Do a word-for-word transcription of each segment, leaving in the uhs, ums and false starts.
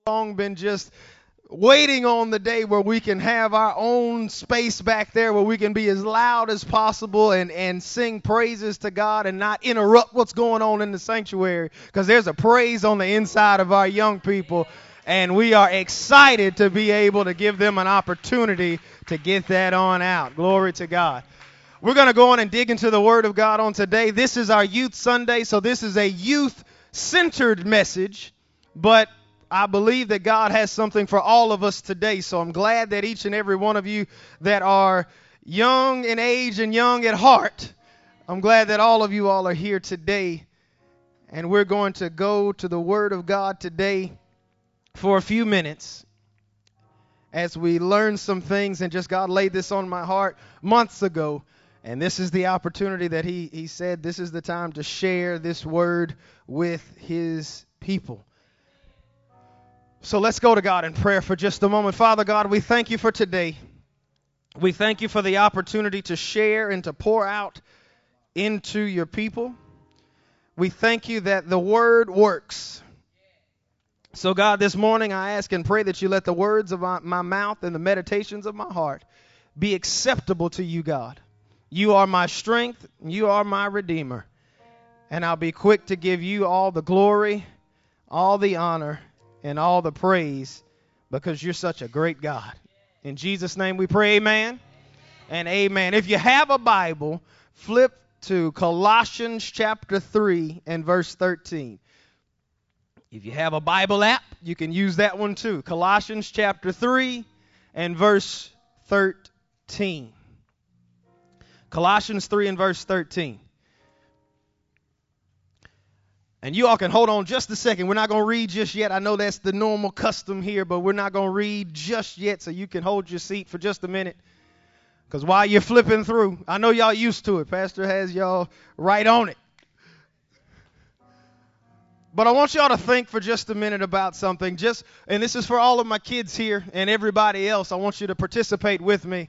long been just waiting on the day where we can have our own space back there where we can be as loud as possible and, and sing praises to God and not interrupt what's going on in the sanctuary, because there's a praise on the inside of our young people, and we are excited to be able to give them an opportunity to get that on out. Glory to God. We're going to go on and dig into the Word of God on today. This is our Youth Sunday, so this is a youth-centered message, but I believe that God has something for all of us today, so I'm glad that each and every one of you that are young in age and young at heart, I'm glad that all of you all are here today, and we're going to go to the Word of God today for a few minutes as we learn some things, and just God laid this on my heart months ago, and this is the opportunity that he, he said this is the time to share this Word with His people. So let's go to God in prayer for just a moment. Father God, we thank you for today. We thank you for the opportunity to share and to pour out into your people. We thank you that the Word works. So God, this morning I ask and pray that you let the words of my, my mouth and the meditations of my heart be acceptable to you, God. You are my strength. You are my Redeemer. And I'll be quick to give you all the glory, all the honor, and all the praise, because you're such a great God. In Jesus' name we pray, amen and amen. If you have a Bible, flip to Colossians chapter three and verse thirteen. If you have a Bible app, you can use that one too. Colossians chapter three and verse thirteen. Colossians three and verse thirteen. And you all can hold on just a second. We're not going to read just yet. I know that's the normal custom here, but we're not going to read just yet, so you can hold your seat for just a minute. Because while you're flipping through, I know y'all used to it. Pastor has y'all right on it. But I want y'all to think for just a minute about something. Just, and this is for all of my kids here and everybody else. I want you to participate with me.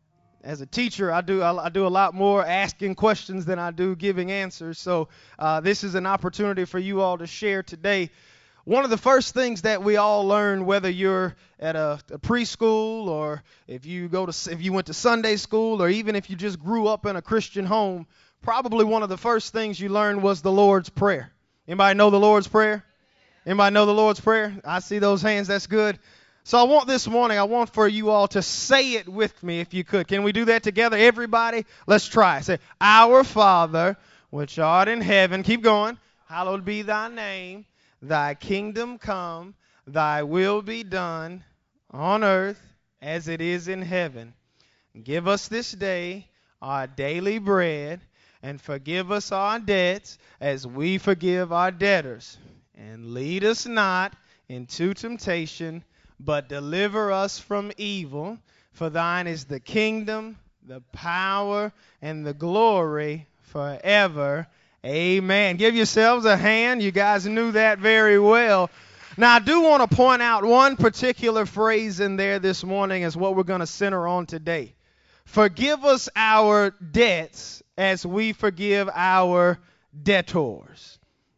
As a teacher, I do I do a lot more asking questions than I do giving answers. So uh, this is an opportunity for you all to share today. One of the first things that we all learn, whether you're at a, a preschool or if you go to if you went to Sunday school or even if you just grew up in a Christian home, probably one of the first things you learned was the Lord's Prayer. Anybody know the Lord's Prayer? Anybody know the Lord's Prayer? I see those hands. That's good. So I want this morning, I want for you all to say it with me if you could. Can we do that together? Everybody, let's try. Say, Our Father, which art in heaven. Keep going. Hallowed be thy name. Thy kingdom come. Thy will be done on earth as it is in heaven. Give us this day our daily bread, and forgive us our debts as we forgive our debtors. And lead us not into temptation, but deliver us from evil. For thine is the kingdom, the power, and the glory forever. Amen. Give yourselves a hand. You guys knew that very well. Now, I do want to point out one particular phrase in there this morning is what we're going to center on today. Forgive us our debts as we forgive our debtors.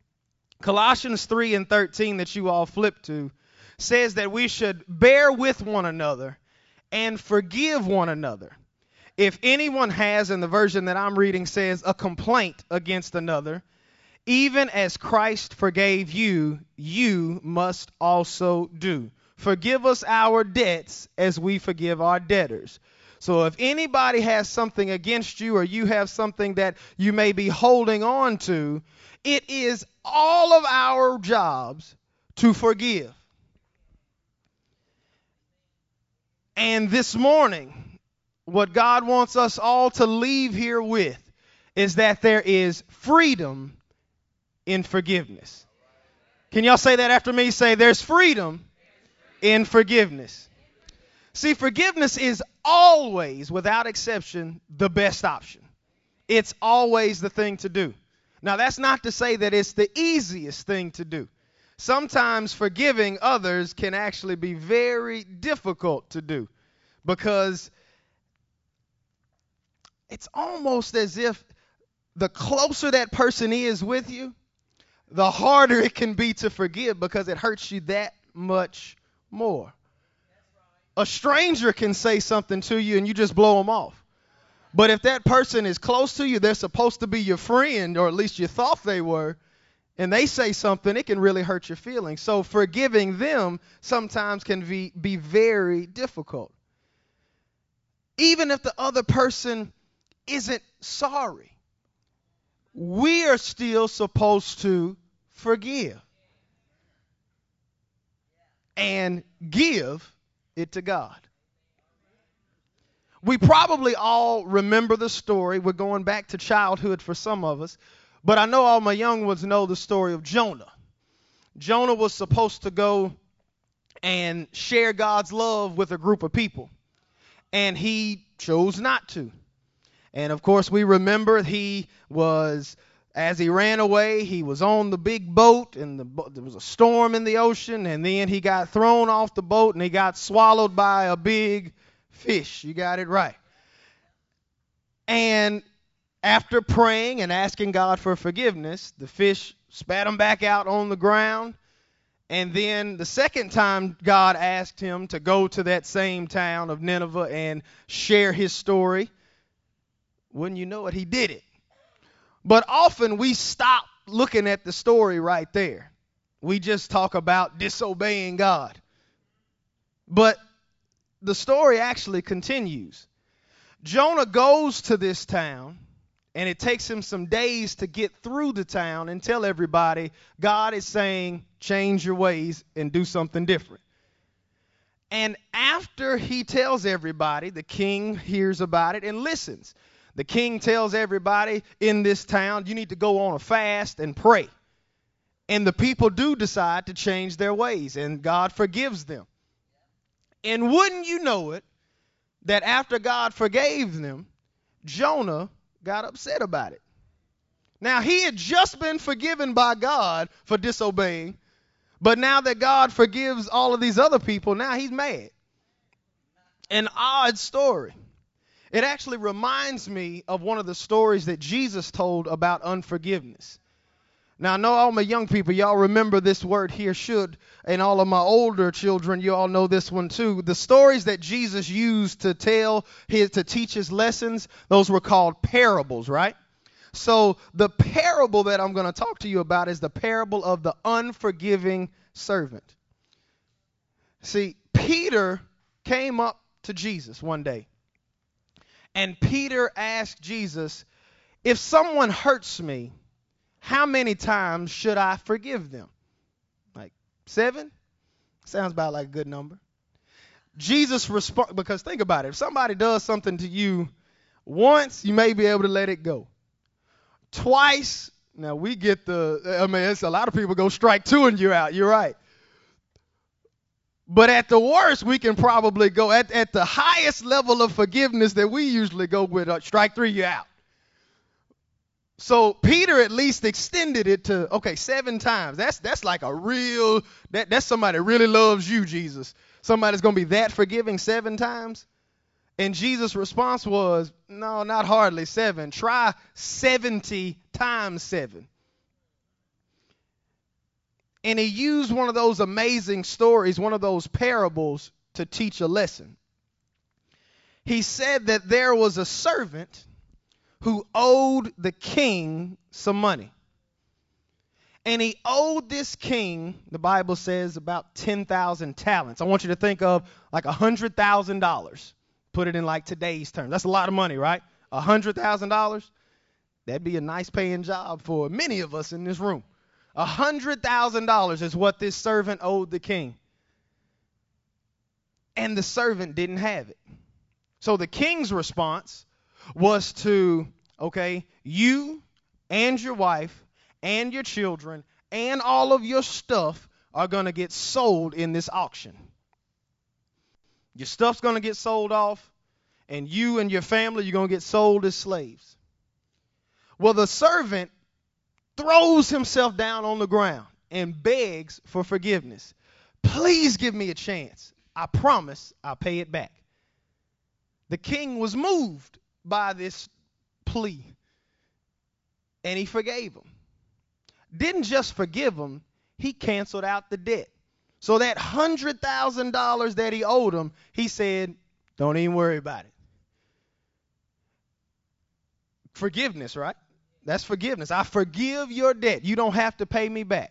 Colossians three and thirteen that you all flip to says that we should bear with one another and forgive one another. If anyone has, in the version that I'm reading says, a complaint against another, even as Christ forgave you, you must also do. Forgive us our debts as we forgive our debtors. So if anybody has something against you or you have something that you may be holding on to, it is all of our jobs to forgive. And this morning, what God wants us all to leave here with is that there is freedom in forgiveness. Can y'all say that after me? Say, there's freedom in forgiveness. See, forgiveness is always, without exception, the best option. It's always the thing to do. Now, that's not to say that it's the easiest thing to do. Sometimes forgiving others can actually be very difficult to do because it's almost as if the closer that person is with you, the harder it can be to forgive because it hurts you that much more. A stranger can say something to you and you just blow them off. But if that person is close to you, they're supposed to be your friend, or at least you thought they were, and they say something, it can really hurt your feelings. So forgiving them sometimes can be, be very difficult. Even if the other person isn't sorry, we are still supposed to forgive and give it to God. We probably all remember the story. We're going back to childhood for some of us. But I know all my young ones know the story of Jonah. Jonah was supposed to go and share God's love with a group of people. And he chose not to. And of course, we remember he was, as he ran away, he was on the big boat, and the, there was a storm in the ocean. And then he got thrown off the boat and he got swallowed by a big fish. You got it right. And after praying and asking God for forgiveness, the fish spat him back out on the ground. And then the second time God asked him to go to that same town of Nineveh and share his story, wouldn't you know it, he did it. But often we stop looking at the story right there. We just talk about disobeying God. But the story actually continues. Jonah goes to this town, and it takes him some days to get through the town and tell everybody God is saying, change your ways and do something different. And after he tells everybody, the king hears about it and listens. The king tells everybody in this town, you need to go on a fast and pray. And the people do decide to change their ways, and God forgives them. And wouldn't you know it, that after God forgave them, Jonah got upset about it. Now, he had just been forgiven by God for disobeying, but now that God forgives all of these other people, now he's mad. An odd story. It actually reminds me of one of the stories that Jesus told about unforgiveness. Now, I know all my young people, y'all remember this word here, should, and all of my older children, you all know this one too. The stories that Jesus used to tell his, to teach his lessons, those were called parables, right? So the parable that I'm going to talk to you about is the parable of the unforgiving servant. See, Peter came up to Jesus one day, and Peter asked Jesus, if someone hurts me, how many times should I forgive them? Like seven? Sounds about like a good number. Jesus responded, because think about it. If somebody does something to you once, you may be able to let it go. Twice, now we get the, I mean, it's a lot of people go strike two and you're out. You're right. But at the worst, we can probably go at, at the highest level of forgiveness that we usually go with, uh, strike three, you're out. So Peter at least extended it to, okay, seven times. That's that's like a real, that, that's somebody that really loves you, Jesus. Somebody's going to be that forgiving seven times? And Jesus' response was, no, not hardly seven. Try seventy times seven. And he used one of those amazing stories, one of those parables, to teach a lesson. He said that there was a servant who owed the king some money. And he owed this king, the Bible says, about ten thousand talents. I want you to think of like one hundred thousand dollars. Put it in like today's terms. That's a lot of money, right? one hundred thousand dollars? That'd be a nice paying job for many of us in this room. one hundred thousand dollars is what this servant owed the king. And the servant didn't have it. So the king's response was to, okay, you and your wife and your children and all of your stuff are going to get sold in this auction. Your stuff's going to get sold off, and you and your family, you're going to get sold as slaves. Well, the servant throws himself down on the ground and begs for forgiveness. Please give me a chance. I promise I'll pay it back. The king was moved by this plea, and he forgave him. Didn't just forgive him, he canceled out the debt. So that one hundred thousand dollars that he owed him, he said, don't even worry about it. Forgiveness, right? That's forgiveness. I forgive your debt. You don't have to pay me back.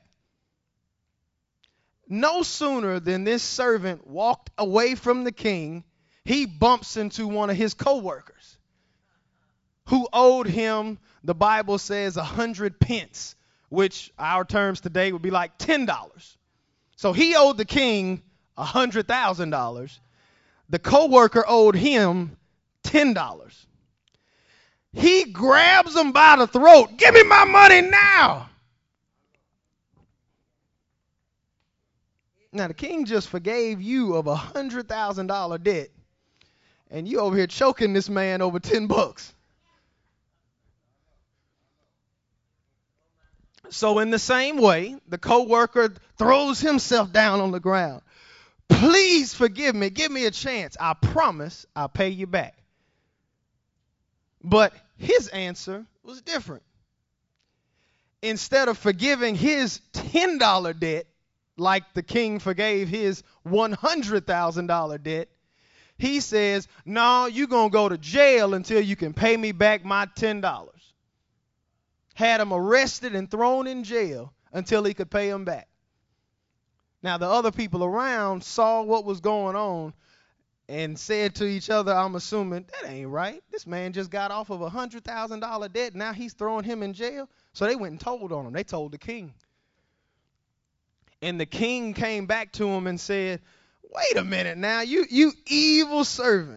No sooner than this servant walked away from the king, he bumps into one of his co-workers who owed him, the Bible says, a hundred pence, which our terms today would be like ten dollars. So he owed the king a hundred thousand dollars. The co-worker owed him ten dollars. He grabs him by the throat. Give me my money now. Now, the king just forgave you of a one hundred thousand dollars debt, and you over here choking this man over ten bucks. So in the same way, the co-worker throws himself down on the ground. Please forgive me. Give me a chance. I promise I'll pay you back. But his answer was different. Instead of forgiving his ten dollars debt, like the king forgave his one hundred thousand dollars debt, he says, no, you're going to go to jail until you can pay me back my ten dollars. Had him arrested and thrown in jail until he could pay him back. Now, the other people around saw what was going on and said to each other, I'm assuming, that ain't right. This man just got off of a one hundred thousand dollars debt. Now he's throwing him in jail. So they went and told on him. They told the king. And the king came back to him and said, wait a minute now, you you evil servant.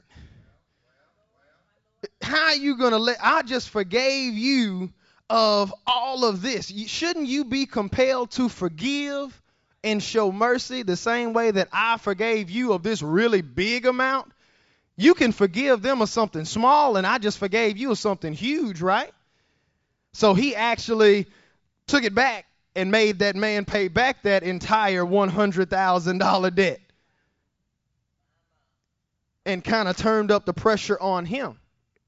How are you going to let, I just forgave you of all of this. Shouldn't you be compelled to forgive and show mercy the same way that I forgave you of this really big amount? You can forgive them of something small, and I just forgave you of something huge, right? So he actually took it back and made that man pay back that entire one hundred thousand dollars debt and kind of turned up the pressure on him.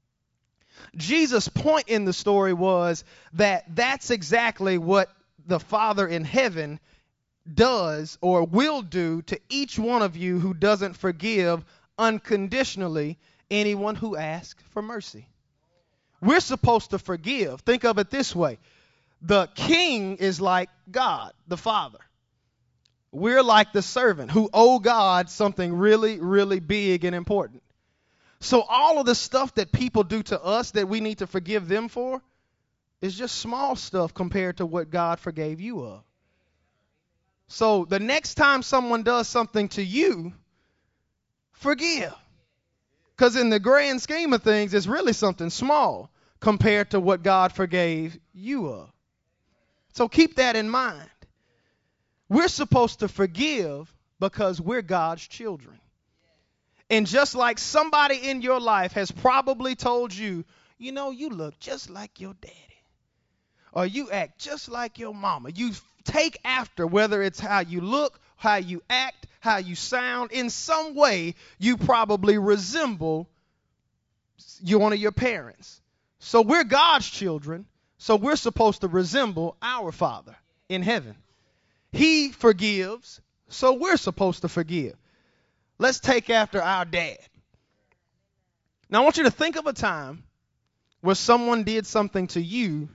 Jesus' point in the story was that that's exactly what the Father in heaven does or will do to each one of you who doesn't forgive unconditionally anyone who asks for mercy. We're supposed to forgive. Think of it this way. The king is like God, the Father. We're like the servant who owe God something really, really big and important. So all of the stuff that people do to us that we need to forgive them for is just small stuff compared to what God forgave you of. So the next time someone does something to you, forgive. Because in the grand scheme of things, it's really something small compared to what God forgave you of. So keep that in mind. We're supposed to forgive because we're God's children. And just like somebody in your life has probably told you, you know, you look just like your daddy. Or you act just like your mama. You take after, whether it's how you look, how you act, how you sound. In some way, you probably resemble you, one of your parents. So we're God's children. So we're supposed to resemble our Father in heaven. He forgives, so we're supposed to forgive. Let's take after our dad. Now, I want you to think of a time where someone did something to you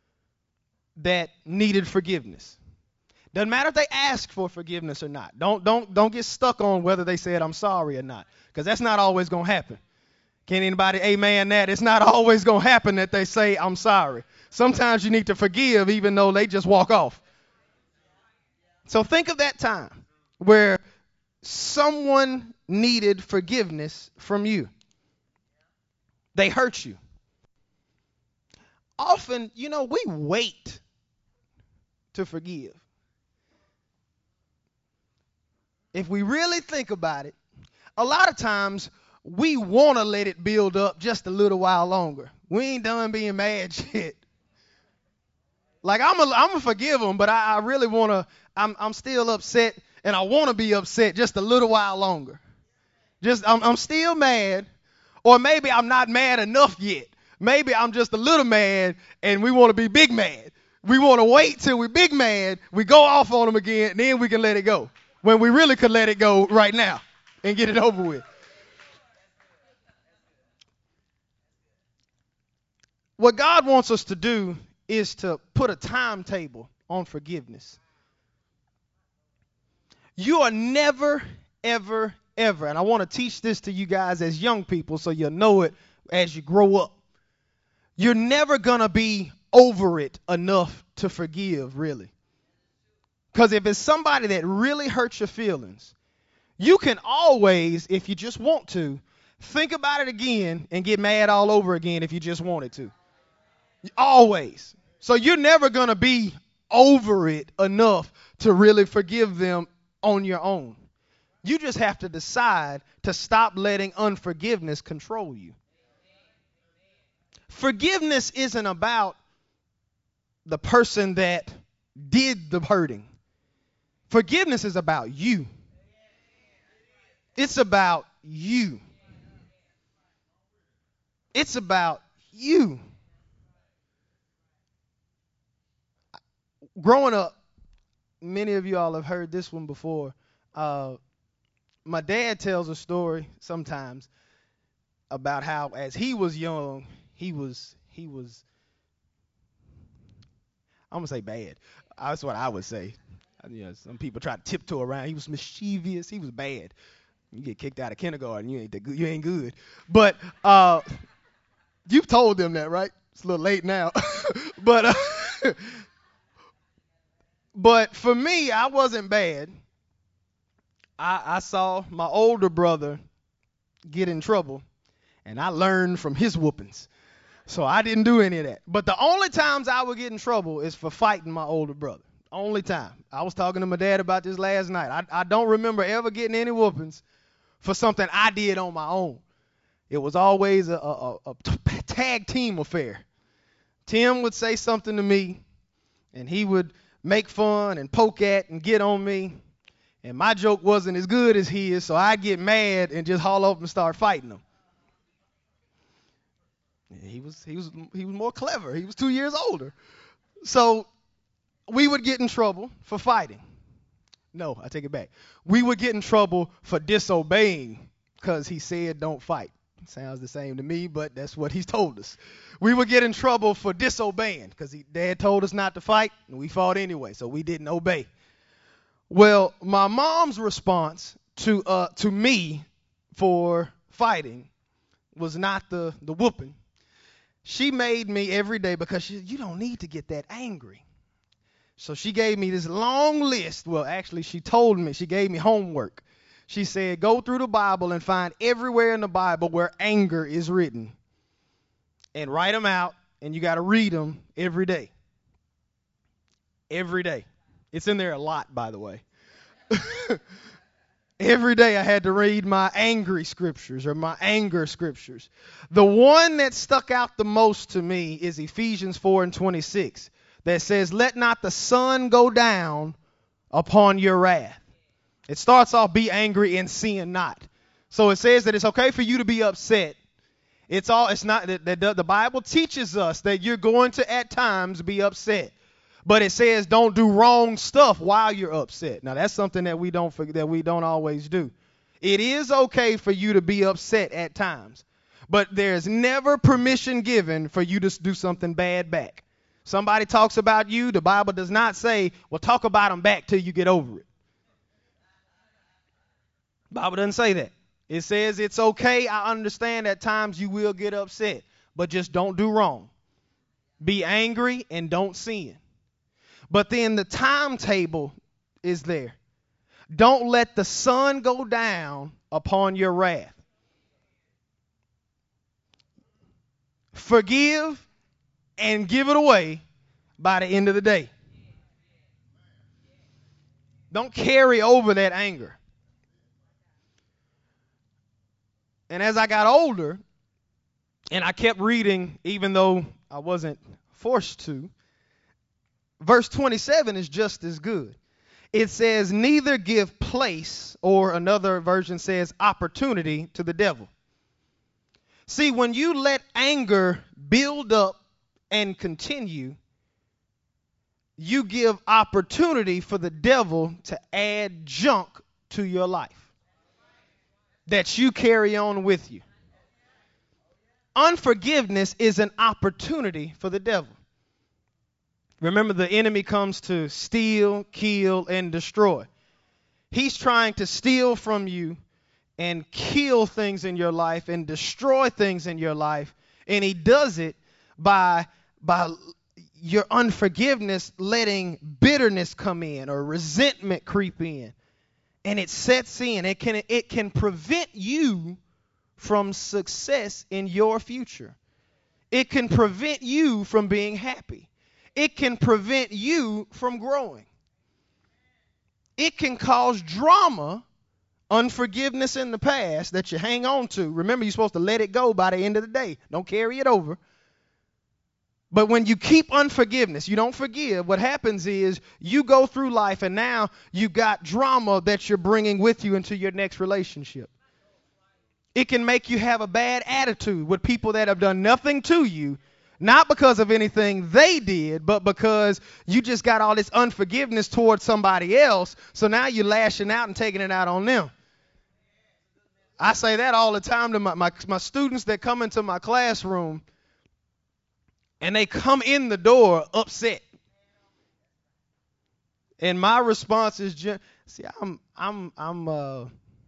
that needed forgiveness. Doesn't matter if they ask for forgiveness or not. Don't, don't, don't get stuck on whether they said, I'm sorry or not, because that's not always going to happen. Can anybody amen that? It's not always going to happen that they say, I'm sorry. Sometimes you need to forgive even though they just walk off. So think of that time where someone needed forgiveness from you. They hurt you. Often, you know, we wait to forgive. If we really think about it, a lot of times we want to let it build up just a little while longer. We ain't done being mad yet. Like, I'm a, I'm gonna forgive them, but I, I really want to, I'm, I'm still upset, and I want to be upset just a little while longer. Just, I'm, I'm still mad, or maybe I'm not mad enough yet. Maybe I'm just a little mad, and we want to be big mad. We want to wait till we're big mad, we go off on them again, and then we can let it go. when we really could let it go right now and get it over with. What God wants us to do is to put a timetable on forgiveness. You are never, ever, ever, and I want to teach this to you guys as young people so you'll know it as you grow up. You're never going to be over it enough to forgive, really. Because if it's somebody that really hurts your feelings, you can always, if you just want to, think about it again and get mad all over again if you just wanted to. Always. So you're never going to be over it enough to really forgive them on your own. You just have to decide to stop letting unforgiveness control you. Forgiveness isn't about the person that did the hurting. Forgiveness is about you. It's about you. It's about you. Growing up, many of you all have heard this one before. Uh, my dad tells a story sometimes about how as he was young, he was, he was, I'm going to say bad. That's what I would say. You know, some people try to tiptoe around. He was mischievous. He was bad. You get kicked out of kindergarten, you ain't that good. You ain't good. But uh, you've told them that, right? It's a little late now. but uh, but for me, I wasn't bad. I, I saw my older brother get in trouble, and I learned from his whoopings. So I didn't do any of that. But the only times I would get in trouble is for fighting my older brother. Only time. I was talking to my dad about this last night. I, I don't remember ever getting any whoopings for something I did on my own. It was always a, a, a, a tag team affair. Tim would say something to me, and he would make fun and poke at and get on me. And my joke wasn't as good as his, so I'd get mad and just haul up and start fighting him. He was he was he was more clever. He was two years older. So we would get in trouble for fighting. No, I take it back. We would get in trouble for disobeying because he said don't fight. Sounds the same to me, but that's what he's told us. We would get in trouble for disobeying because Dad told us not to fight, and we fought anyway, so we didn't obey. Well, my mom's response to uh, to me for fighting was not the, the whooping. She made me every day because she, you don't need to get that angry. So she gave me this long list. Well, actually, she told me, she gave me homework. She said, go through the Bible and find everywhere in the Bible where anger is written. And write them out, and you got to read them every day. Every day. It's in there a lot, by the way. Every day I had to read my angry scriptures or my anger scriptures. The one that stuck out the most to me is Ephesians four and twenty-six that says, let not the sun go down upon your wrath. It starts off, be angry and sin not. So it says that it's okay for you to be upset. It's all, it's not, that the, the Bible teaches us that you're going to at times be upset. But it says don't do wrong stuff while you're upset. Now that's something that we don't that we don't always do. It is okay for you to be upset at times, but there's never permission given for you to do something bad back. Somebody talks about you, the Bible does not say, well, talk about them back till you get over it. The Bible doesn't say that. It says it's okay. I understand at times you will get upset, but just don't do wrong. Be angry and don't sin. But then the timetable is there. Don't let the sun go down upon your wrath. Forgive and give it away by the end of the day. Don't carry over that anger. And as I got older, and I kept reading, even though I wasn't forced to, verse twenty-seven is just as good. It says, neither give place, or another version says opportunity, to the devil. See, when you let anger build up and continue, you give opportunity for the devil to add junk to your life that you carry on with you. Unforgiveness is an opportunity for the devil. Remember, the enemy comes to steal, kill, and destroy. He's trying to steal from you and kill things in your life and destroy things in your life. And he does it by, by your unforgiveness letting bitterness come in or resentment creep in. And it sets in. It can, it can prevent you from success in your future. It can prevent you from being happy. It can prevent you from growing. It can cause drama, unforgiveness in the past that you hang on to. Remember, you're supposed to let it go by the end of the day. Don't carry it over. But when you keep unforgiveness, you don't forgive, what happens is you go through life and now you got drama that you're bringing with you into your next relationship. It can make you have a bad attitude with people that have done nothing to you, not because of anything they did, but because you just got all this unforgiveness towards somebody else. So now you're lashing out and taking it out on them. I say that all the time to my, my, my students that come into my classroom, and they come in the door upset. And my response is, see, I'm, I'm, I'm, uh,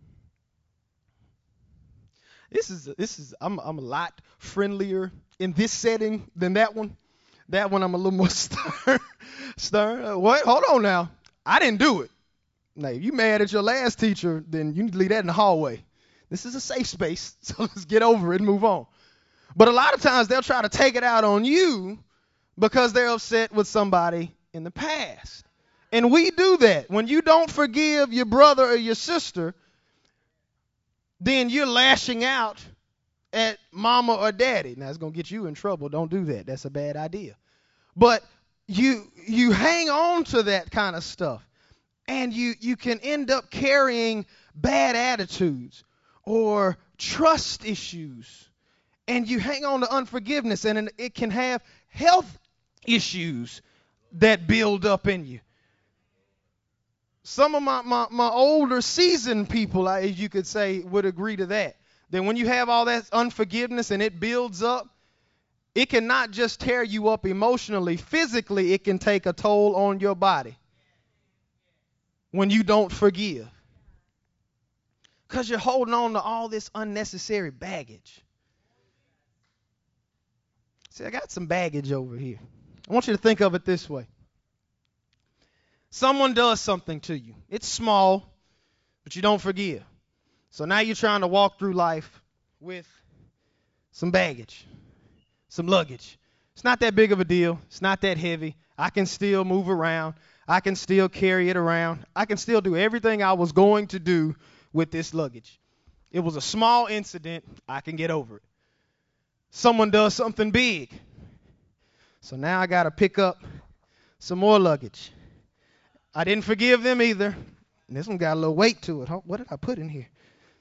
this is, this is, I'm, I'm a lot friendlier in this setting than that one. That one I'm a little more stern. stern. Uh, what? Hold on now. I didn't do it. Now, if you mad at your last teacher, then you need to leave that in the hallway. This is a safe space, so let's get over it and move on. But a lot of times they'll try to take it out on you because they're upset with somebody in the past. And we do that. When you don't forgive your brother or your sister, then you're lashing out at mama or daddy. Now, it's going to get you in trouble. Don't do that. That's a bad idea. But you you hang on to that kind of stuff, and you, you can end up carrying bad attitudes or trust issues. And you hang on to unforgiveness, and it can have health issues that build up in you. Some of my, my, my older seasoned people, as you could say, would agree to that. That when you have all that unforgiveness and it builds up, it can not just tear you up emotionally. Physically, it can take a toll on your body when you don't forgive. Because you're holding on to all this unnecessary baggage. See, I got some baggage over here. I want you to think of it this way. Someone does something to you. It's small, but you don't forgive. So now you're trying to walk through life with some baggage, some luggage. It's not that big of a deal. It's not that heavy. I can still move around. I can still carry it around. I can still do everything I was going to do with this luggage. It was a small incident. I can get over it. Someone does something big. So now I got to pick up some more luggage. I didn't forgive them either. And this one got a little weight to it. What did I put in here?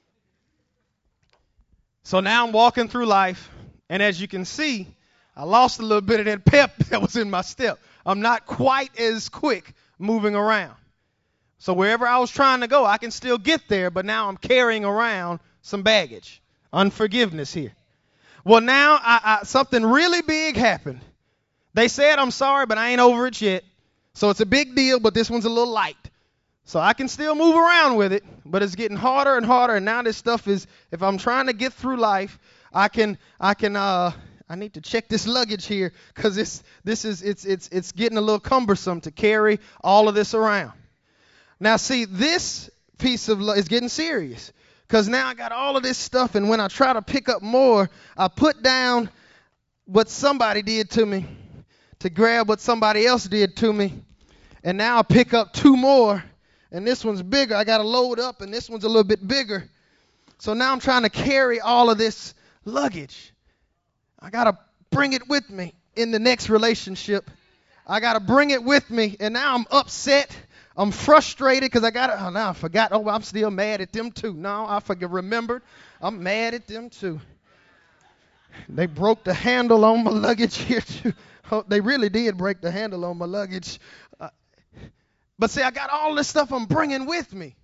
So now I'm walking through life, and as you can see, I lost a little bit of that pep that was in my step. I'm not quite as quick moving around. So wherever I was trying to go, I can still get there, but now I'm carrying around some baggage. Unforgiveness here. Well, now I, I, something really big happened. They said I'm sorry, but I ain't over it yet. So it's a big deal, but this one's a little light. So I can still move around with it, but it's getting harder and harder. And now this stuff is, if I'm trying to get through life, I can, I can, uh, I need to check this luggage here because this, this is, it's, it's, it's getting a little cumbersome to carry all of this around. Now, see, this piece of is getting serious. Because now I got all of this stuff, and when I try to pick up more, I put down what somebody did to me to grab what somebody else did to me. And now I pick up two more, and this one's bigger. I got to load up, and this one's a little bit bigger. So now I'm trying to carry all of this luggage. I got to bring it with me in the next relationship. I got to bring it with me, and now I'm upset. I'm frustrated because I got it. Oh, now I forgot. Oh, I'm still mad at them too. No, I forget. Remembered. I'm mad at them too. They broke the handle on my luggage here too. they really did break the handle on my luggage. Uh, but see, I got all this stuff I'm bringing with me.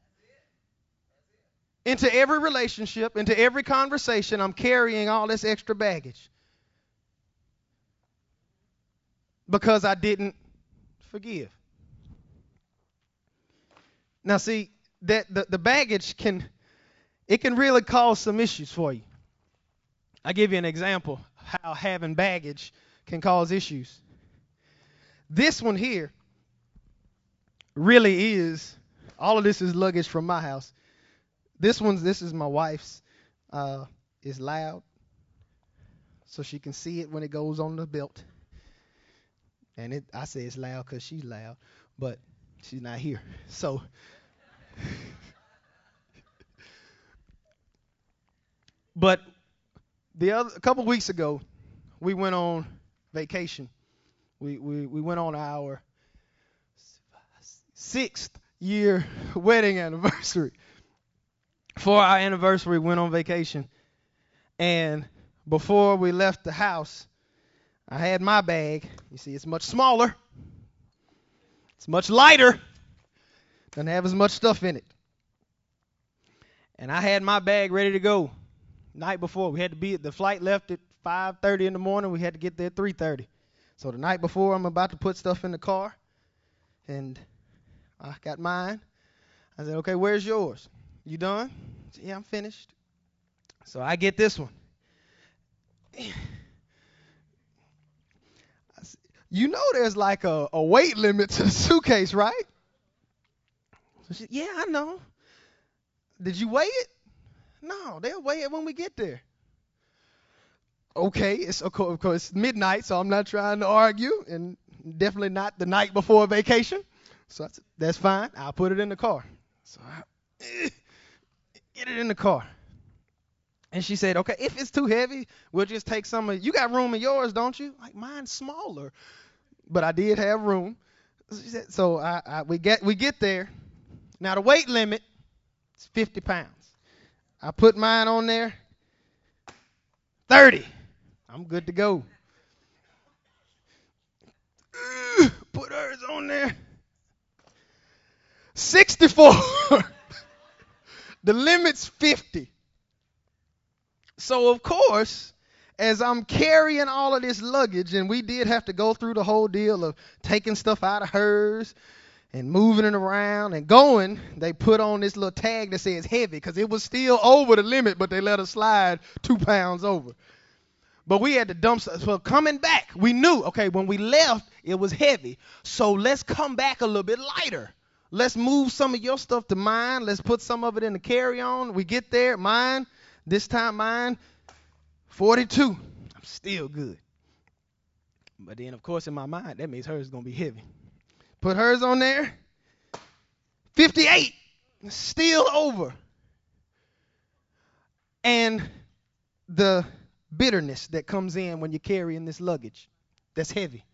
Into every relationship, into every conversation, I'm carrying all this extra baggage. Because I didn't forgive. Now see, that the, the baggage can, it can really cause some issues for you. I'll give you an example how having baggage can cause issues. This one here really is, all of this is luggage from my house. This one's, this is my wife's. Uh, it's loud, so she can see it when it goes on the belt. And it, I say it's loud because she's loud, but she's not here. So, but the other, a couple weeks ago, we went on vacation. We we we went on our sixth year wedding anniversary. For our anniversary, we went on vacation, and before we left the house, I had my bag. You see, it's much smaller. It's much lighter. Doesn't have as much stuff in it. And I had my bag ready to go. Night before, we had to be, the flight left at five thirty in the morning. We had to get there at three thirty. So the night before, I'm about to put stuff in the car. And I got mine. I said, okay, where's yours? You done? I said, yeah, I'm finished. So I get this one. You know there's like a, a weight limit to the suitcase, right? So she, yeah, I know. Did you weigh it? No, they'll weigh it when we get there. Okay, it's of course, of course it's midnight, so I'm not trying to argue, and definitely not the night before vacation. So that's, that's fine. I'll put it in the car. So I get it in the car. And she said, okay, if it's too heavy, we'll just take some of, you got room in yours, don't you? Like, mine's smaller. But I did have room. She said, so I, I, we get we get there. Now, the weight limit is fifty pounds. I put mine on there, thirty. I'm good to go. Put hers on there, sixty-four. The limit's fifty. So, of course, as I'm carrying all of this luggage, and we did have to go through the whole deal of taking stuff out of hers and moving it around and going, they put on this little tag that says heavy because it was still over the limit, but they let us slide two pounds over. But we had to dump stuff. So coming back, we knew, okay, when we left, it was heavy. So let's come back a little bit lighter. Let's move some of your stuff to mine. Let's put some of it in the carry-on. We get there, mine. This time mine, forty-two. I'm still good. But then, of course, in my mind, that means hers is going to be heavy. Put hers on there, fifty-eight. Still over. And the bitterness that comes in when you're carrying this luggage that's heavy.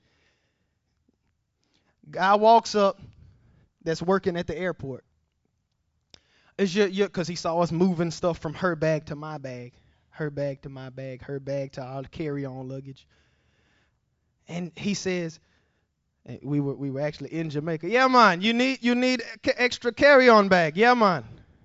Guy walks up that's working at the airport. It's your, your, because he saw us moving stuff from her bag to my bag, her bag to my bag, her bag to our carry-on luggage. And he says, we were we were actually in Jamaica. Yeah, man, you need you need extra carry-on bag. Yeah, man.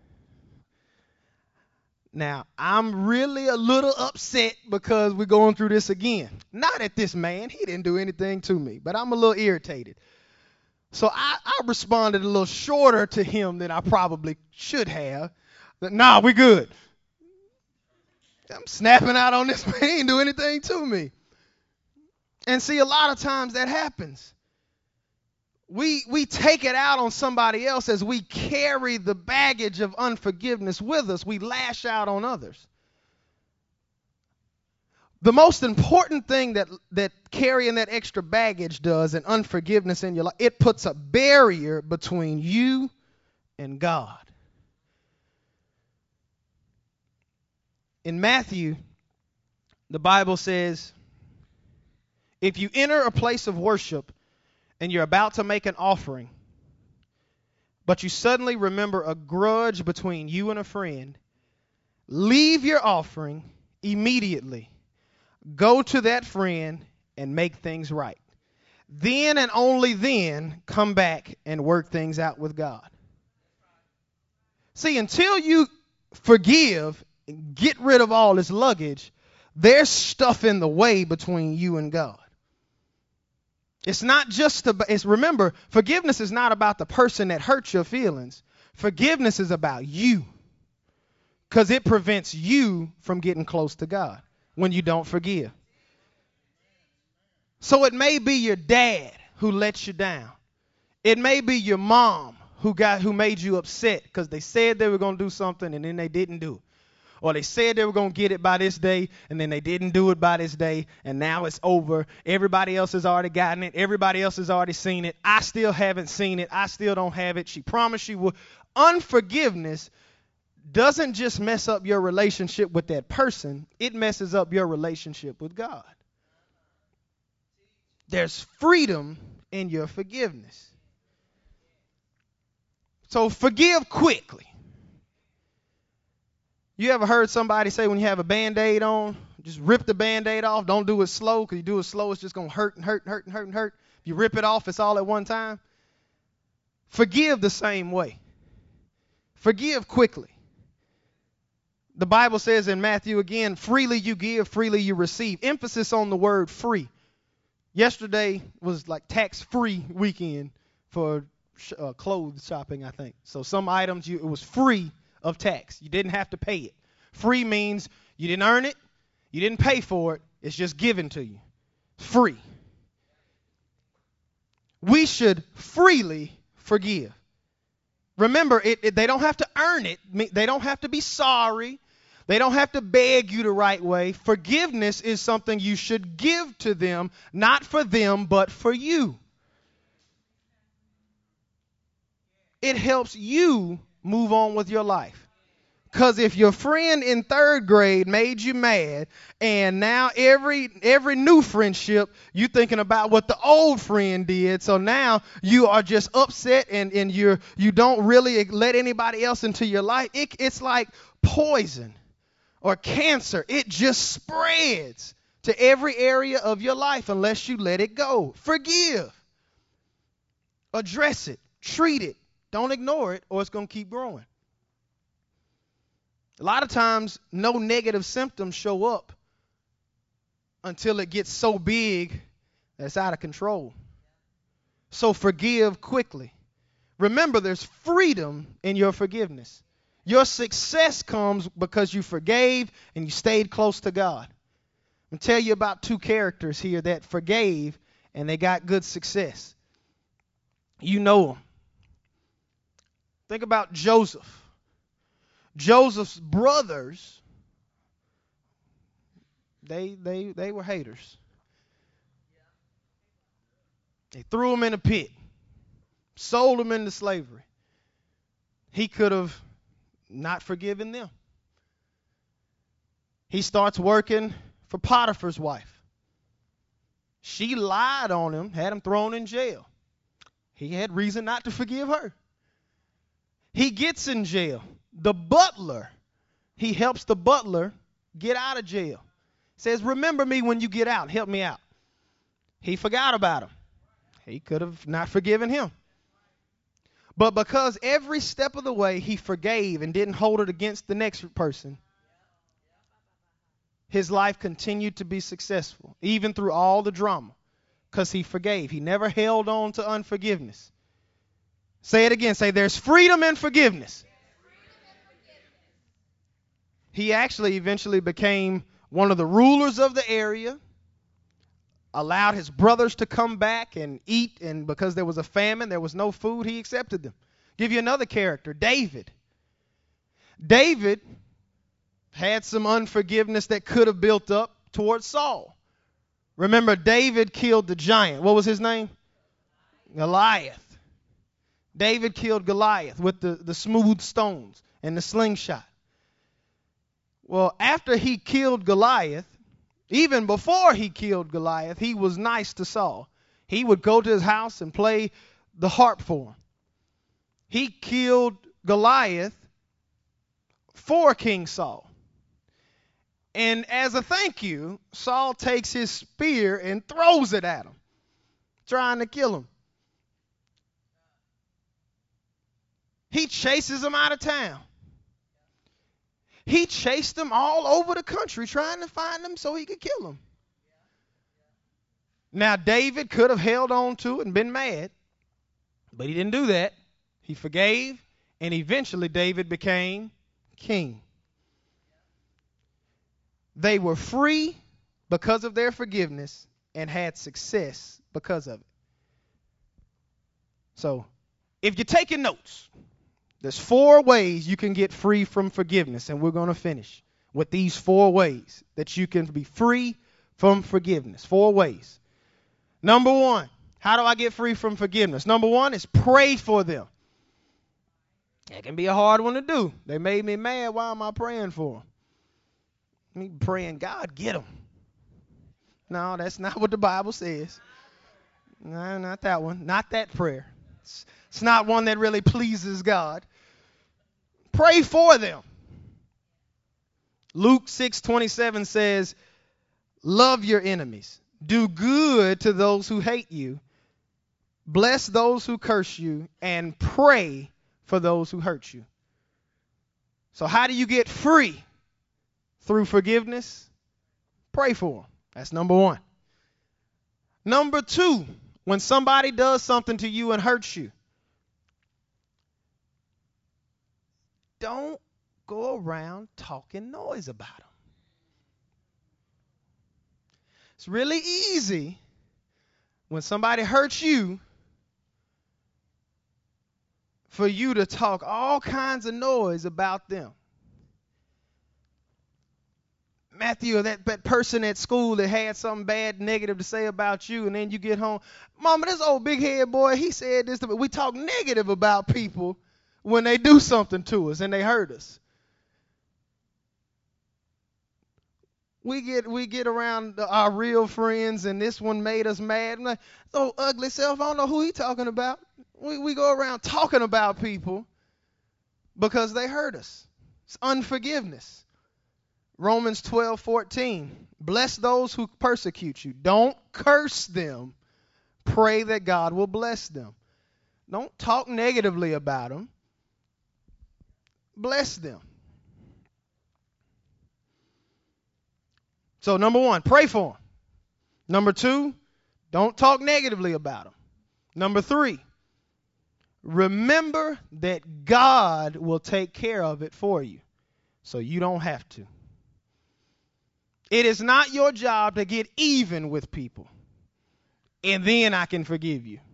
Now, I'm really a little upset because we're going through this again. Not at this man. He didn't do anything to me, but I'm a little irritated. So I, I responded a little shorter to him than I probably should have. That, nah, we good. I'm snapping out on this man. He didn't do anything to me. And see, a lot of times that happens. We we take it out on somebody else as we carry the baggage of unforgiveness with us. We lash out on others. The most important thing that, that carrying that extra baggage does and unforgiveness in your life, it puts a barrier between you and God. In Matthew, the Bible says, if you enter a place of worship and you're about to make an offering, but you suddenly remember a grudge between you and a friend, leave your offering immediately. Go to that friend and make things right. Then and only then come back and work things out with God. See, until you forgive and get rid of all this luggage, there's stuff in the way between you and God. It's not just about, it's, remember, forgiveness is not about the person that hurt your feelings. Forgiveness is about you, because it prevents you from getting close to God when you don't forgive. So it may be your dad who let you down. It may be your mom who got who made you upset because they said they were going to do something and then they didn't do it. Or they said they were going to get it by this day, and then they didn't do it by this day, and now it's over. Everybody else has already gotten it. Everybody else has already seen it. I still haven't seen it. I still don't have it. She promised she would. Unforgiveness doesn't just mess up your relationship with that person. It messes up your relationship with God. There's freedom in your forgiveness. So forgive quickly. You ever heard somebody say when you have a Band-Aid on, just rip the Band-Aid off. Don't do it slow, because you do it slow, it's just going to hurt and hurt and hurt and hurt and hurt. If you rip it off, it's all at one time. Forgive the same way. Forgive quickly. The Bible says in Matthew again, freely you give, freely you receive. Emphasis on the word free. Yesterday was like tax-free weekend for uh, clothes shopping, I think. So some items, you, it was free of tax. You didn't have to pay it. Free means you didn't earn it, you didn't pay for it, it's just given to you. Free. We should freely forgive. Remember, it, it, they don't have to earn it. They don't have to be sorry. They don't have to beg you the right way. Forgiveness is something you should give to them, not for them, but for you. It helps you move on with your life. Because if your friend in third grade made you mad, and now every every new friendship, you thinking about what the old friend did, so now you are just upset and, and you're, you don't really let anybody else into your life. It, it's like poison or cancer. It just spreads to every area of your life unless you let it go. Forgive. Address it. Treat it. Don't ignore it, or it's going to keep growing. A lot of times, no negative symptoms show up until it gets so big that it's out of control. So forgive quickly. Remember, there's freedom in your forgiveness. Your success comes because you forgave and you stayed close to God. I'm going to tell you about two characters here that forgave and they got good success. You know them. Think about Joseph. Joseph's brothers, they they they were haters. They threw him in a pit, sold him into slavery. He could have not forgiven them. He starts working for Potiphar's wife. She lied on him, had him thrown in jail. He had reason not to forgive her. He gets in jail. The butler, he helps the butler get out of jail. Says, remember me when you get out. Help me out. He forgot about him. He could have not forgiven him. But because every step of the way he forgave and didn't hold it against the next person, his life continued to be successful, even through all the drama, because he forgave. He never held on to unforgiveness. Say it again. Say, there's freedom in forgiveness. He actually eventually became one of the rulers of the area, allowed his brothers to come back and eat, and because there was a famine, there was no food, he accepted them. Give you another character, David. David had some unforgiveness that could have built up towards Saul. Remember, David killed the giant. What was his name? Goliath. David killed Goliath with the, the smooth stones and the slingshot. Well, after he killed Goliath, even before he killed Goliath, he was nice to Saul. He would go to his house and play the harp for him. He killed Goliath for King Saul. And as a thank you, Saul takes his spear and throws it at him, trying to kill him. He chases him out of town. He chased him all over the country trying to find him so he could kill him. Now, David could have held on to it and been mad, but he didn't do that. He forgave, and eventually David became king. They were free because of their forgiveness and had success because of it. So, if you're taking notes, there's four ways you can get free from forgiveness, and we're going to finish with these four ways that you can be free from forgiveness. Four ways. Number one, how do I get free from forgiveness? Number one is pray for them. That can be a hard one to do. They made me mad. Why am I praying for them? Me praying, God, get them. No, that's not what the Bible says. No, not that one. Not that prayer. It's, it's not one that really pleases God. Pray for them. Luke six twenty-seven says, love your enemies. Do good to those who hate you. Bless those who curse you. And pray for those who hurt you. So how do you get free? Through forgiveness? Pray for them. That's number one. Number two, when somebody does something to you and hurts you, don't go around talking noise about them. It's really easy when somebody hurts you for you to talk all kinds of noise about them. Matthew, that, that person at school that had something bad, negative to say about you, and then you get home, Mama, this old big head boy, he said this to me. We talk negative about people when they do something to us and they hurt us. We get we get around our real friends, and this one made us mad. I'm like, oh, ugly self, I don't know who he talking about. We we go around talking about people because they hurt us. It's unforgiveness. Romans twelve fourteen. Bless those who persecute you. Don't curse them. Pray that God will bless them. Don't talk negatively about them. Bless them. So number one, pray for them. Number two, don't talk negatively about them. Number three, remember that God will take care of it for you, so you don't have to. It is not your job to get even with people, and then I can forgive you.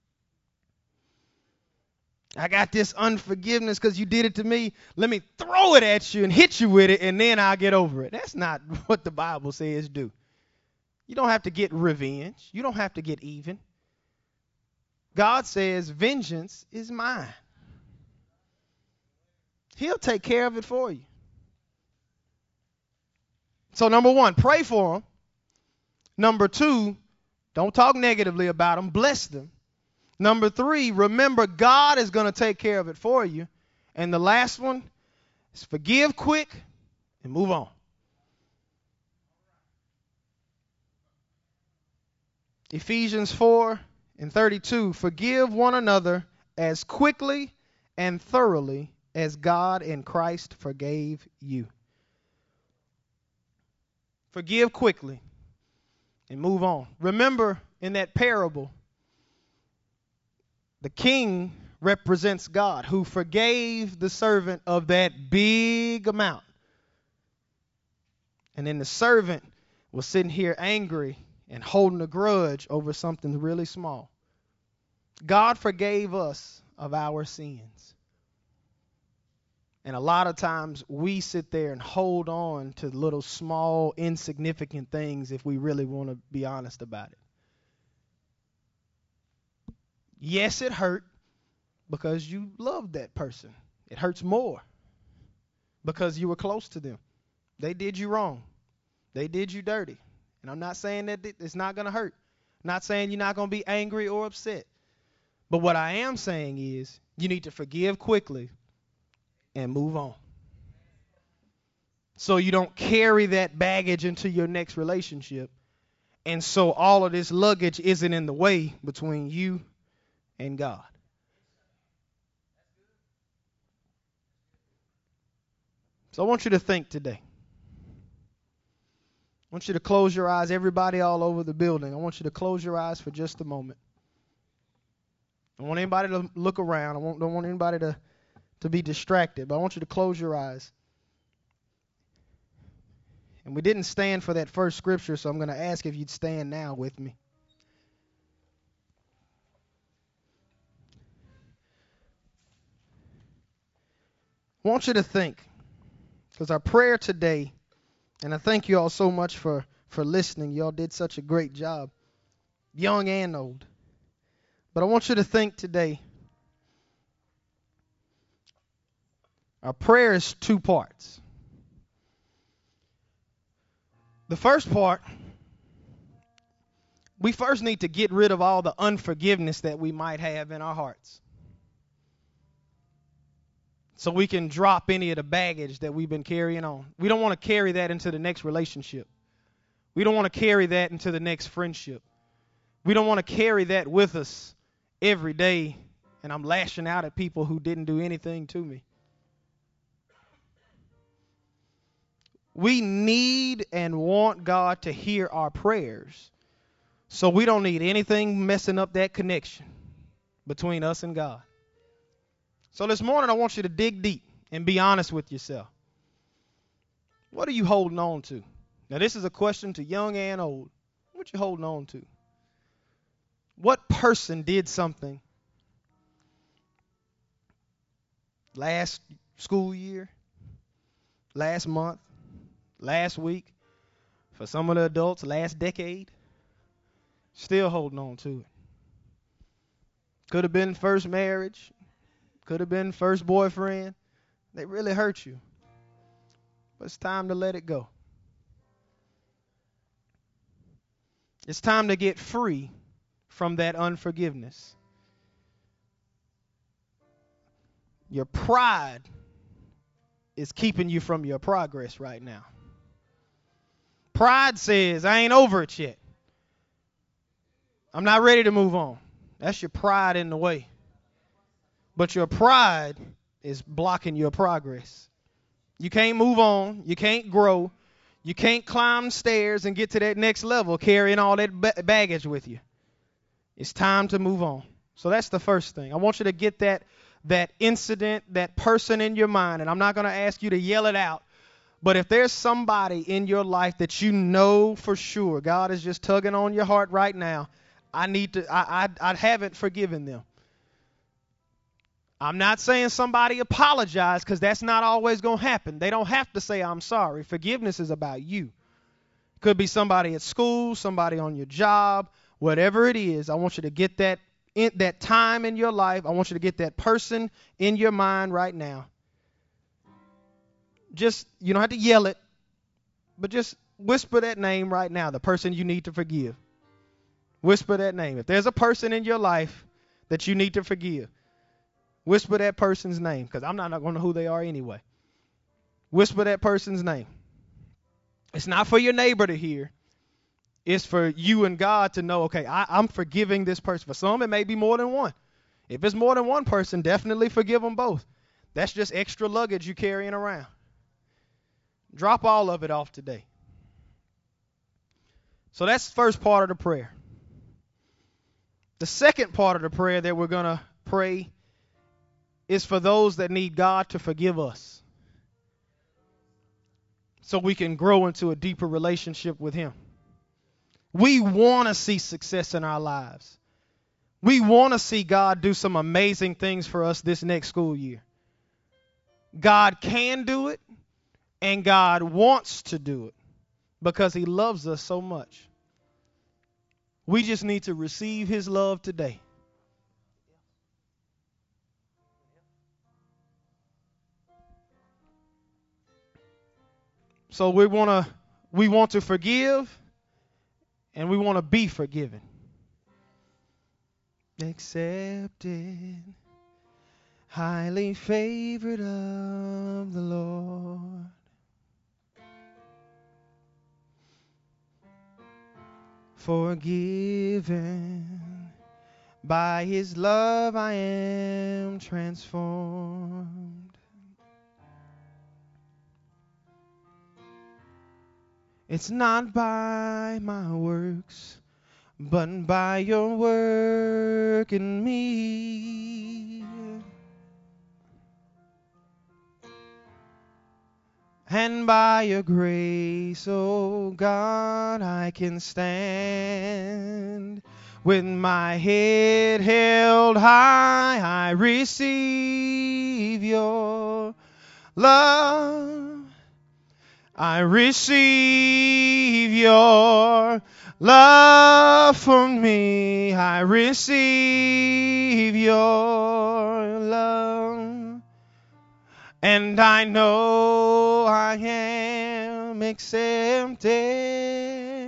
I got this unforgiveness because you did it to me. Let me throw it at you and hit you with it, and then I'll get over it. That's not what the Bible says do. You don't have to get revenge. You don't have to get even. God says, vengeance is mine. He'll take care of it for you. So number one, pray for them. Number two, don't talk negatively about them. Bless them. Number three, remember God is going to take care of it for you. And the last one is forgive quick and move on. Ephesians four and thirty-two, forgive one another as quickly and thoroughly as God in Christ forgave you. Forgive quickly and move on. Remember in that parable, the king represents God, who forgave the servant of that big amount. And then the servant was sitting here angry and holding a grudge over something really small. God forgave us of our sins. And a lot of times we sit there and hold on to little small, insignificant things if we really want to be honest about it. Yes, it hurt because you loved that person. It hurts more because you were close to them. They did you wrong. They did you dirty. And I'm not saying that it's not going to hurt. I'm not saying you're not going to be angry or upset. But what I am saying is you need to forgive quickly and move on. so you don't carry that baggage into your next relationship. And so all of this luggage isn't in the way between you and God. So I want you to think today. I want you to close your eyes, everybody all over the building. I want you to close your eyes for just a moment. I don't want anybody to look around. I don't want anybody to, to be distracted, but I want you to close your eyes. And we didn't stand for that first scripture, so I'm going to ask if you'd stand now with me. I want you to think, because our prayer today, and I thank you all so much for, for listening. You all did such a great job, young and old. But I want you to think today, our prayer is two parts. The first part, we first need to get rid of all the unforgiveness that we might have in our hearts, so we can drop any of the baggage that we've been carrying on. We don't want to carry that into the next relationship. We don't want to carry that into the next friendship. We don't want to carry that with us every day, and I'm lashing out at people who didn't do anything to me. We need and want God to hear our prayers, so we don't need anything messing up that connection between us and God. So this morning I want you to dig deep and be honest with yourself. What are you holding on to? Now this is a question to young and old. What you holding on to? What person did something last school year, last month, last week, for some of the adults, last decade, still holding on to it? Could have been first marriage, could have been first boyfriend. They really hurt you, but it's time to let it go. It's time to get free from that unforgiveness. Your pride is keeping you from your progress right now. Pride says, I ain't over it yet. I'm not ready to move on. That's your pride in the way. But your pride is blocking your progress. You can't move on. You can't grow. You can't climb stairs and get to that next level carrying all that ba- baggage with you. It's time to move on. So that's the first thing. I want you to get that, that incident, that person in your mind. And I'm not going to ask you to yell it out. But if there's somebody in your life that you know for sure, God is just tugging on your heart right now, I need to, I, I, I haven't forgiven them. I'm not saying somebody apologize, because that's not always going to happen. They don't have to say, I'm sorry. Forgiveness is about you. Could be somebody at school, somebody on your job, whatever it is. I want you to get that, in, that time in your life. I want you to get that person in your mind right now. Just, you don't have to yell it, but just whisper that name right now, the person you need to forgive. Whisper that name. If there's a person in your life that you need to forgive, whisper that person's name, because I'm not going to know who they are anyway. Whisper that person's name. It's not for your neighbor to hear. It's for you and God to know, okay, I, I'm forgiving this person. For some, it may be more than one. If it's more than one person, definitely forgive them both. That's just extra luggage you're carrying around. Drop all of it off today. So that's the first part of the prayer. The second part of the prayer that we're going to pray is for those that need God to forgive us, so we can grow into a deeper relationship with Him. We want to see success in our lives. We want to see God do some amazing things for us this next school year. God can do it, and God wants to do it because He loves us so much. We just need to receive His love today. So we want to we want to forgive, and we want to be forgiven. Accepted, highly favored of the Lord. Forgiven. By his love I am transformed. It's not by my works, but by your work in me. And by your grace, oh God, I can stand. With my head held high, I receive your love. I receive your love for me. I receive your love. And I know I am accepted.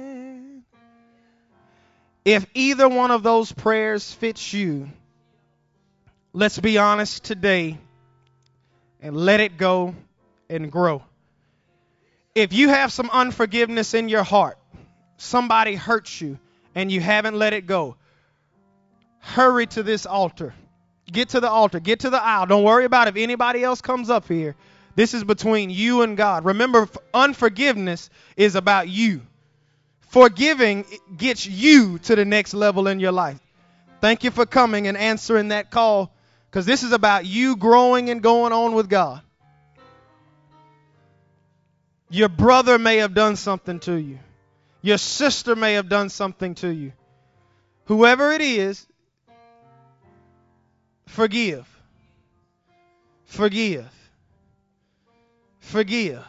If either one of those prayers fits you, let's be honest today and let it go and grow. If you have some unforgiveness in your heart, somebody hurts you and you haven't let it go, hurry to this altar. Get to the altar. Get to the aisle. Don't worry about if anybody else comes up here. This is between you and God. Remember, unforgiveness is about you. Forgiving gets you to the next level in your life. Thank you for coming and answering that call, because this is about you growing and going on with God. Your brother may have done something to you. Your sister may have done something to you. Whoever it is, forgive. Forgive. Forgive.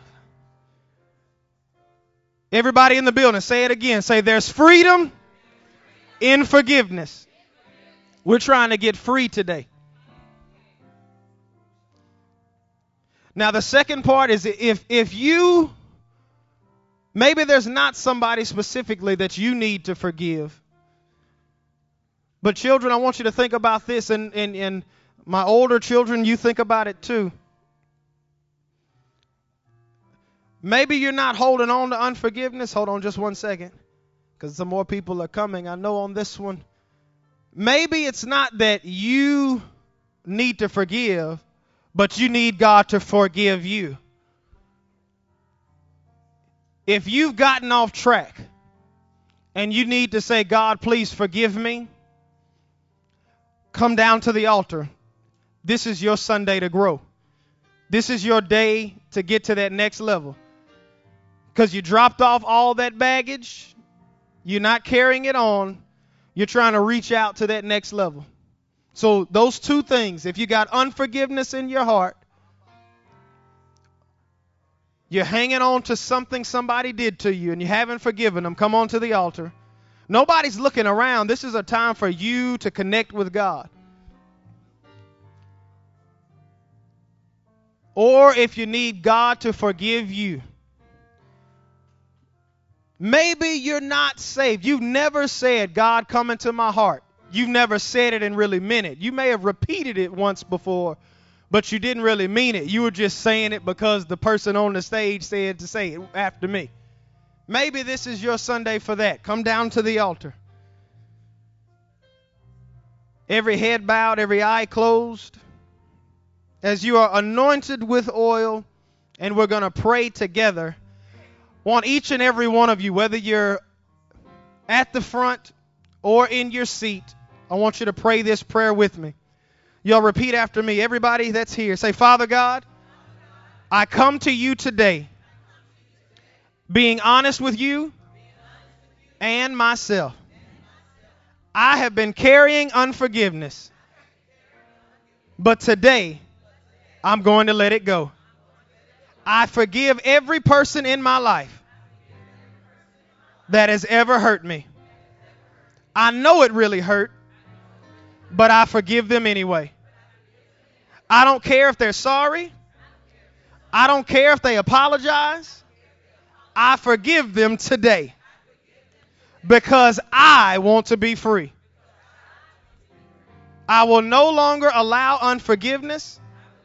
Everybody in the building, say it again. Say, there's freedom in forgiveness. We're trying to get free today. Now, the second part is if if you, maybe there's not somebody specifically that you need to forgive. But children, I want you to think about this, and, and, and my older children, you think about it too. Maybe you're not holding on to unforgiveness. Hold on just one second, because some more people are coming. I know on this one. Maybe it's not that you need to forgive, but you need God to forgive you. If you've gotten off track and you need to say, God, please forgive me, come down to the altar. This is your Sunday to grow. This is your day to get to that next level. Because you dropped off all that baggage. You're not carrying it on. You're trying to reach out to that next level. So those two things, if you got unforgiveness in your heart, you're hanging on to something somebody did to you and you haven't forgiven them, come on to the altar. Nobody's looking around. This is a time for you to connect with God. Or if you need God to forgive you. Maybe you're not saved. You've never said, God, come into my heart. You've never said it and really meant it. You may have repeated it once before, but you didn't really mean it. You were just saying it because the person on the stage said to say it after me. Maybe this is your Sunday for that. Come down to the altar. Every head bowed, every eye closed. As you are anointed with oil, and we're going to pray together. I want each and every one of you, whether you're at the front or in your seat, I want you to pray this prayer with me. Y'all repeat after me. Everybody that's here, say, Father God, I come to you today, being honest with you and myself. I have been carrying unforgiveness, but today I'm going to let it go. I forgive every person in my life that has ever hurt me. I know it really hurt, but I forgive them anyway. I don't care if they're sorry. I don't care if they apologize. I forgive them today because I want to be free. I will no longer allow unforgiveness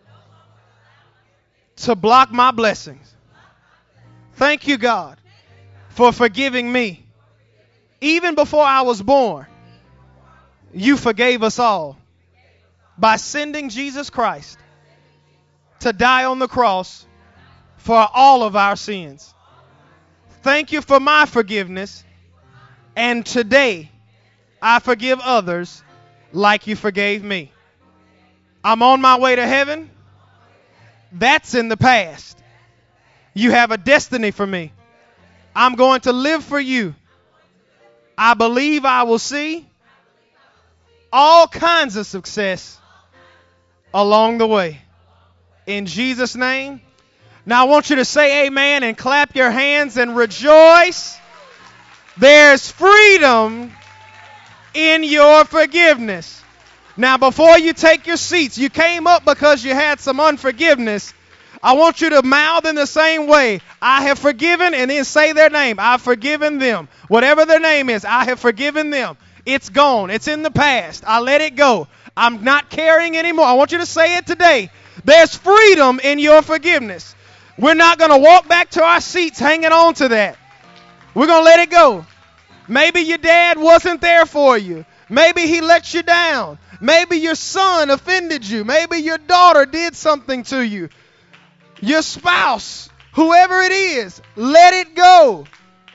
to block my blessings. Thank you, God, for forgiving me Even before I was born, you forgave us all by sending Jesus Christ to die on the cross for all of our sins. Thank you for my forgiveness. And today, I forgive others like you forgave me. I'm on my way to heaven. That's in the past. You have a destiny for me. I'm going to live for you. I believe I will see all kinds of success along the way. In Jesus' name. Now I want you to say amen and clap your hands and rejoice. There's freedom in your forgiveness. Now before you take your seats, you came up because you had some unforgiveness. I want you to mouth in the same way. I have forgiven, and then say their name. I've forgiven them. Whatever their name is, I have forgiven them. It's gone. It's in the past. I let it go. I'm not carrying anymore. I want you to say it today. There's freedom in your forgiveness. We're not going to walk back to our seats hanging on to that. We're going to let it go. Maybe your dad wasn't there for you. Maybe he let you down. Maybe your son offended you. Maybe your daughter did something to you. Your spouse, whoever it is, let it go.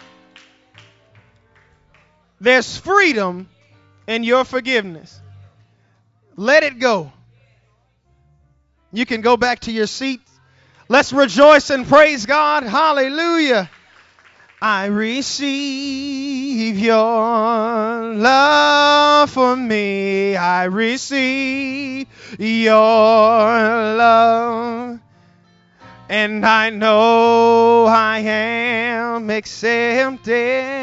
There's freedom in your forgiveness. Let it go. You can go back to your seat. Let's rejoice and praise God. Hallelujah. I receive your love for me. I receive your love. And I know I am accepted